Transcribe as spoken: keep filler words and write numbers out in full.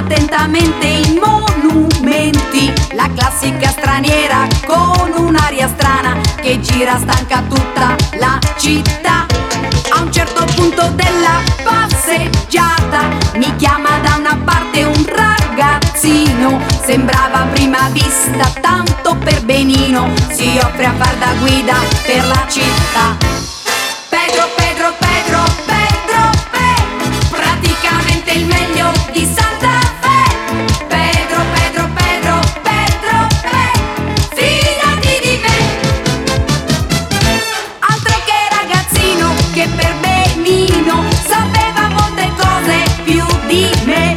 attentamente i monumenti, la classica straniera con un'aria strana che gira stanca tutta la città. A un certo punto della passeggiata mi chiama da una parte un ragazzino, sembrava a prima vista tanto per benino, si offre a far da guida per la città. Pedro, Pedro, Pedro, Pedro, Pedro, praticamente il meglio di Santa Fe. Pedro, Pedro, Pedro, Pedro, Pedro, fidati di me. Altro che ragazzino che per benino sapeva molte cose più di me.